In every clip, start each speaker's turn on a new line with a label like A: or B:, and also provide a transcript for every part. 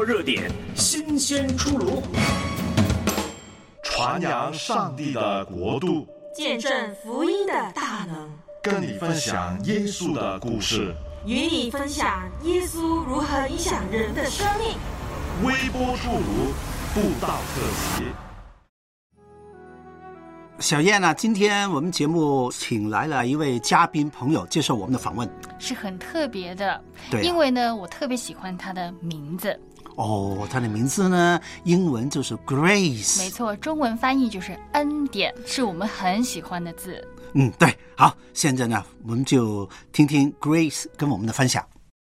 A: 活热点，新鲜出炉，
B: 传扬上帝的国度，
C: 见证福音的大能，
B: 跟你分享耶稣的故事，
C: 与你分享耶稣如何影响人的生命。
B: 微波出炉布道特辑。
D: 小燕呢，今天我们节目请来了一位嘉宾朋友接受我们的访问，
E: 是很特别的。
D: 对
E: 因为呢我特别喜欢他的名字。
D: 他的名字呢英文就是 Grace，
E: 没错，中文翻译就是恩典，是我们很喜欢的字。
D: 对，好，现在呢我们就听听 Grace 跟我们的分享。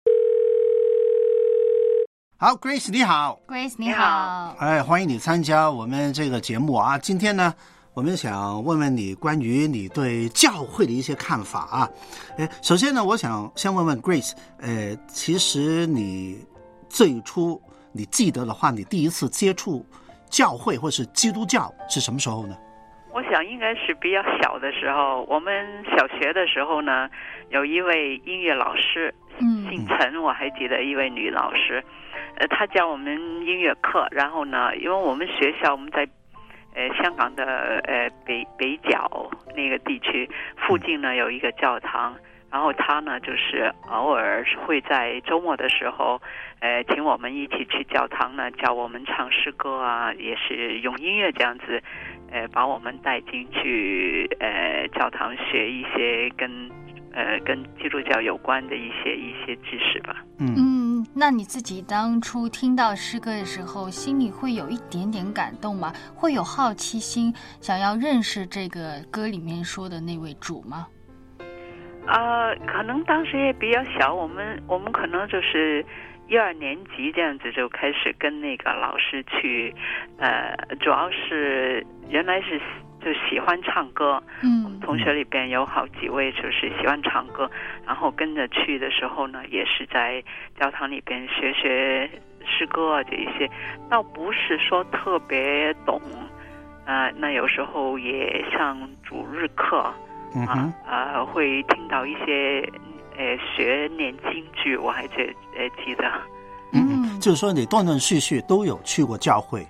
D: 好 Grace 你好。
E: Grace 你好。
D: 欢迎你参加我们这个节目啊。今天呢我们想问问你关于你对教会的一些看法啊。首先呢我想先问问 Grace， 其实你最初你记得的话，你第一次接触教会或是基督教是什么时候呢？
F: 我想应该是比较小的时候，我们小学的时候呢，有一位音乐老师，姓陈，我还记得一位女老师，她教我们音乐课。然后呢，因为我们学校我们在香港的北角那个地区附近呢有一个教堂，然后他呢就是偶尔会在周末的时候请我们一起去教堂呢，教我们唱诗歌啊，也是用音乐这样子把我们带进去教堂学一些跟基督教有关的一些知识吧。
E: 那你自己当初听到诗歌的时候，心里会有一点点感动吗？会有好奇心，想要认识这个歌里面说的那位主吗？
F: 可能当时也比较小，我们可能就是1、2年级这样子就开始跟那个老师去，主要是原来是就喜欢唱歌，我们同学里边有好几位就是喜欢唱歌，然后跟着去的时候呢，也是在教堂里边学诗歌啊这一些，倒不是说特别懂，那有时候也上主日课，会听到一些学念经句，我还记得。
D: 就是说你断断续续都有去过教会。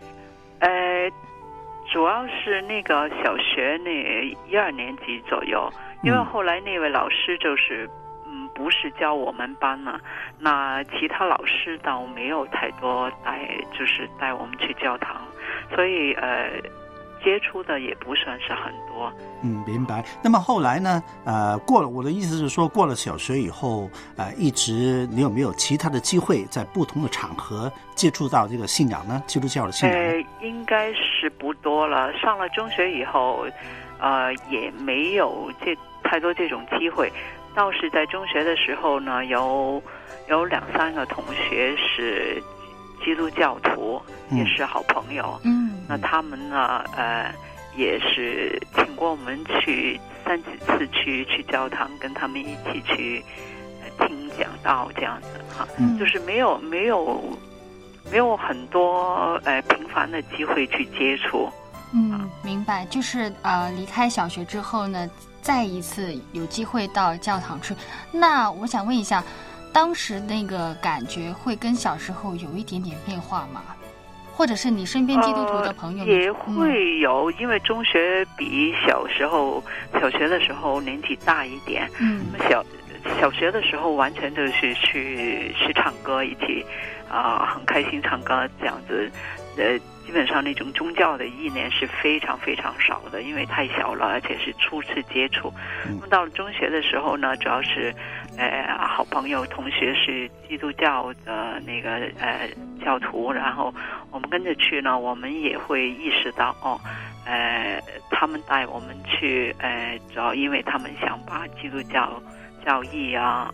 F: 主要是那个小学那1、2年级左右，因为后来那位老师就是不是教我们班了，那其他老师倒没有太多带我们去教堂，所以接触的也不算是很多。
D: 明白。那么后来呢过了，我的意思是说过了小学以后一直你有没有其他的机会在不同的场合接触到这个信仰呢？基督教的信仰呢？
F: 应该是不多了。上了中学以后也没有太多这种机会，倒是在中学的时候呢有2、3个同学是基督教徒，也是好朋友。那他们呢也是请过我们去3几次去教堂，跟他们一起去听讲道这样子哈。就是没有很多频繁的机会去接触。
E: 明白。就是离开小学之后呢，再一次有机会到教堂去。那我想问一下，当时那个感觉会跟小时候有一点点变化吗？或者是你身边基督徒的朋友
F: 也会有，因为中学比小学的时候年纪大一点。小学的时候完全就是去唱歌，一起很开心唱歌这样子。基本上那种宗教的意念是非常非常少的，因为太小了，而且是初次接触。那么到了中学的时候呢，主要是好朋友同学是基督教的那个教徒，然后我们跟着去呢，我们也会意识到他们带我们去主要因为他们想把基督教教义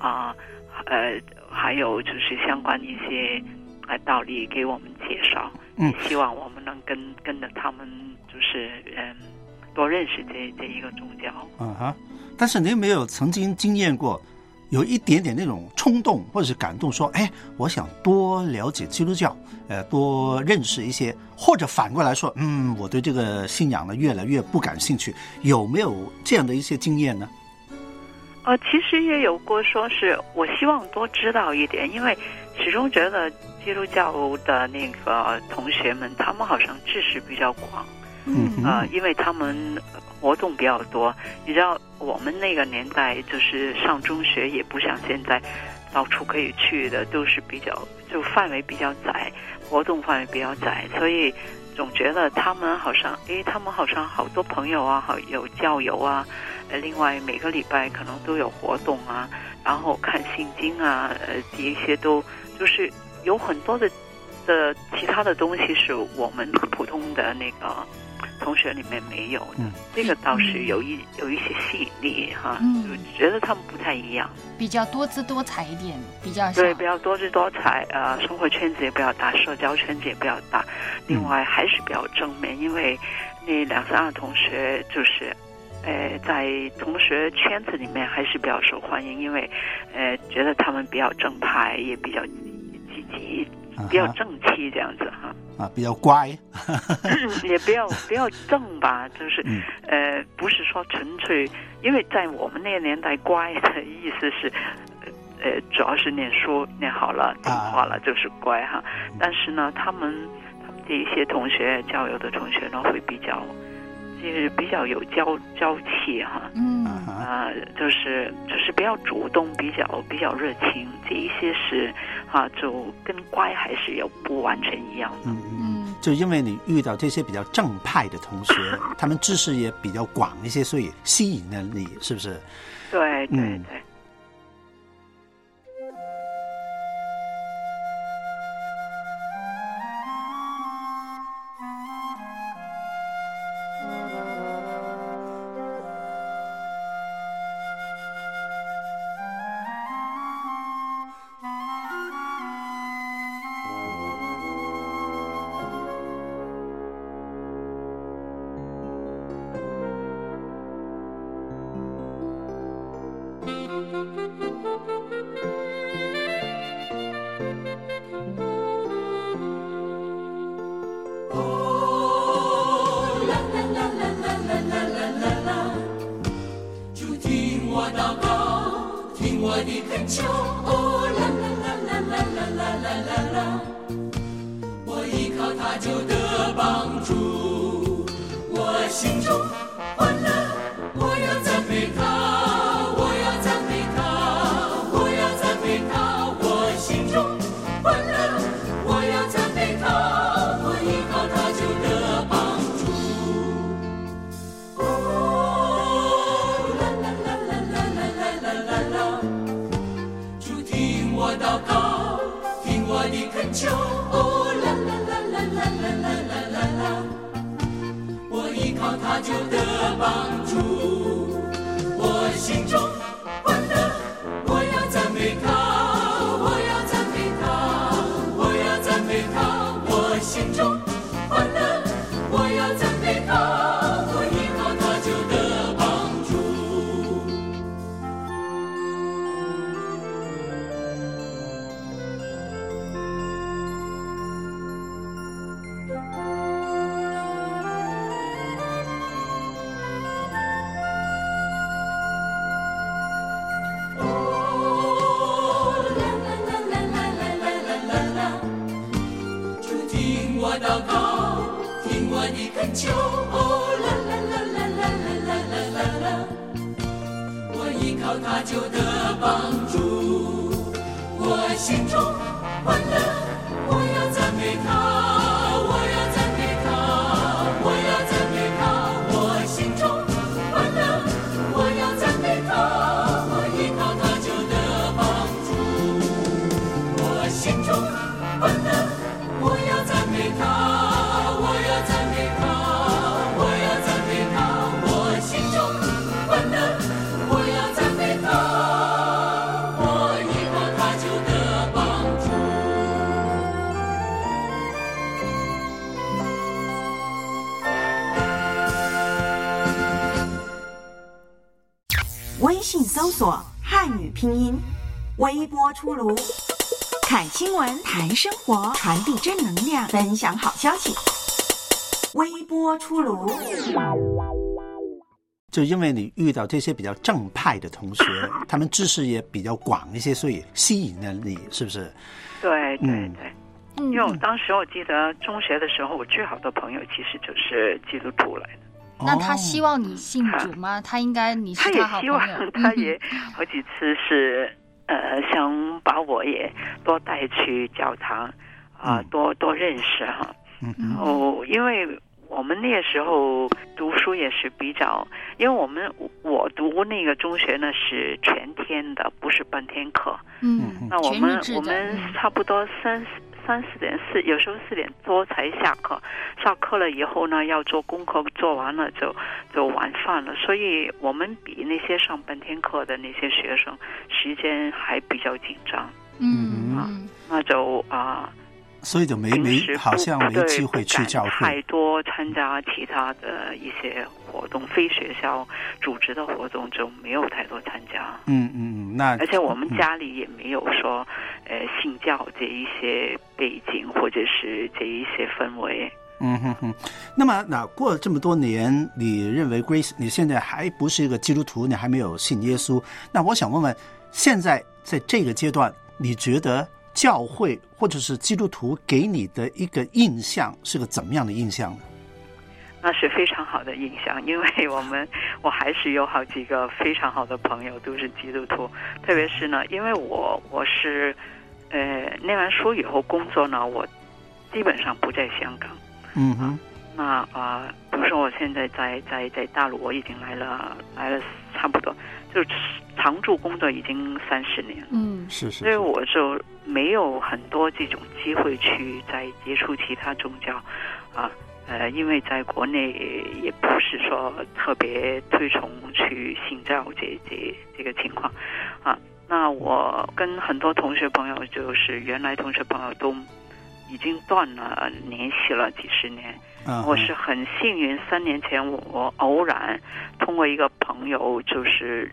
F: 还有就是相关一些道理给我们介绍。希望我们能跟着他们就是多认识这一个宗教。
D: 但是你有没有曾经经验过有一点点那种冲动或者是感动，说我想多了解基督教，多认识一些，或者反过来说我对这个信仰呢越来越不感兴趣，有没有这样的一些经验呢？
F: 其实也有过，说是我希望多知道一点，因为始终觉得基督教的那个同学们，他们好像知识比较广，因为他们活动比较多。你知道，我们那个年代就是上中学也不像现在到处可以去的，都是比较就范围比较窄，活动范围比较窄，所以总觉得他们好像好多朋友啊，有交友啊，另外每个礼拜可能都有活动啊，然后看圣经啊，这一些都就是有很多的其他的东西是我们普通的那个同学里面没有的，这个倒是有一些吸引力哈，就觉得他们不太一样，
E: 比较多姿多彩一点，比较
F: 对，比较多姿多彩，生活圈子也比较大，社交圈子也比较大，另外还是比较正面，因为那2-3个同学就是在同学圈子里面还是比较受欢迎，因为觉得他们比较正派，也比较积极，比较正气这样子哈。
D: 比较乖，
F: 也比较正吧，就是不是说纯粹，因为在我们那个年代，乖的意思是主要是念书念好了，听话了就是乖哈。但是呢，他们这一些同学，交友的同学呢，会比较有娇气哈，就是比较主动，比较热情，这一些是就跟乖还是有不完全一样的。
D: 就因为你遇到这些比较正派的同学，他们知识也比较广一些，所以吸引了你，是不是？
F: 对对对。
G: 微信搜索汉语拼音，微波出炉，看新闻，谈生活，传递正能量，分享好消息。微波出炉。
D: 就因为你遇到这些比较正派的同学，他们知识也比较广一些，所以吸引了你，是不是？
F: 对对对。因为我当时我记得中学的时候，我最好的朋友其实就是基督徒来的。
E: 那他希望你信主吗？他应该你是他好朋友。
F: 他也希望，他也好几次是想把我也多带去教堂多认识哈。因为我们那个时候读书也是比较，因为我读那个中学呢是全天的，不是半天课。那我们差不多3、4点有时候4点多才下课，下课了以后呢要做功课，做完了就晚饭了，所以我们比那些上半天课的那些学生时间还比较紧张。那就
D: 所以就好像没机会去教会，
F: 太多参加其他的一些活动，非学校组织的活动就没有太多参加。
D: 那
F: 而且我们家里也没有说信教这一些背景或者是这一些氛围。
D: 那么过了这么多年，你认为 Grace 你现在还不是一个基督徒，你还没有信耶稣，那我想问问，现在在这个阶段，你觉得教会或者是基督徒给你的一个印象是个怎么样的印象呢？
F: 那是非常好的印象，因为我还是有好几个非常好的朋友都是基督徒，特别是呢，因为我是念完书以后工作呢，我基本上不在香港。那比如说我现在在大陆，我已经来了差不多就常住工作已经30年了。是。所以我就没有很多这种机会去再接触其他宗教因为在国内也不是说特别推崇去信教这个情况那我跟很多同学朋友，就是原来同学朋友都已经断了联系了几十年。我是很幸运，3年前我偶然通过一个朋友，就是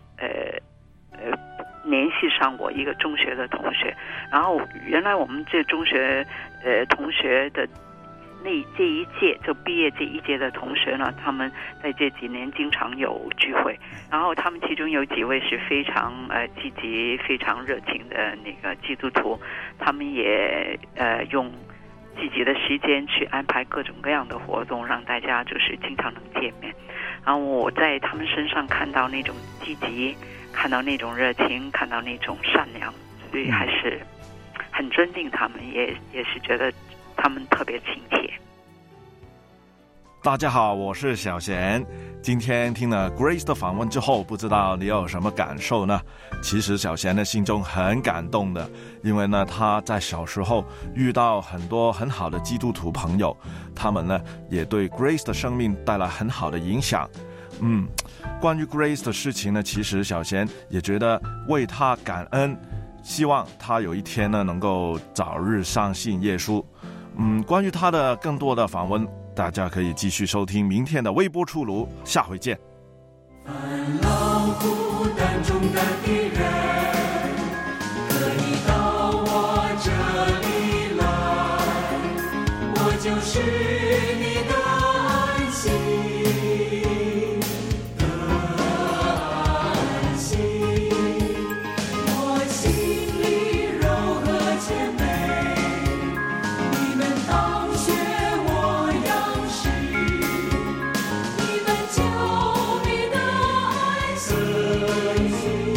F: 联系上我一个中学的同学，然后原来我们这中学同学的这一届就毕业这一届的同学呢，他们在这几年经常有聚会，然后他们其中有几位是非常积极、非常热情的那个基督徒，他们也用自己的时间去安排各种各样的活动，让大家就是经常能见面。然后我在他们身上看到那种积极，看到那种热情，看到那种善良，所以还是很尊敬他们，也是觉得他们特别亲切。
B: 大家好，我是小贤。今天听了 Grace 的访问之后，不知道你有什么感受呢？其实小贤的心中很感动的，因为呢他在小时候遇到很多很好的基督徒朋友，他们呢也对 Grace 的生命带来很好的影响。关于 Grace 的事情呢，其实小贤也觉得为他感恩，希望他有一天呢能够早日相信耶稣。关于他的更多的访问，大家可以继续收听明天的微波出炉，下回见。
A: 烦恼孤单中的敌人，可以到我这里来，我就是你的安息，我心里柔和谦卑，你们当学我样式，你们救你的爱心，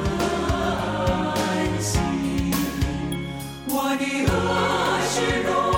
A: 我的恶是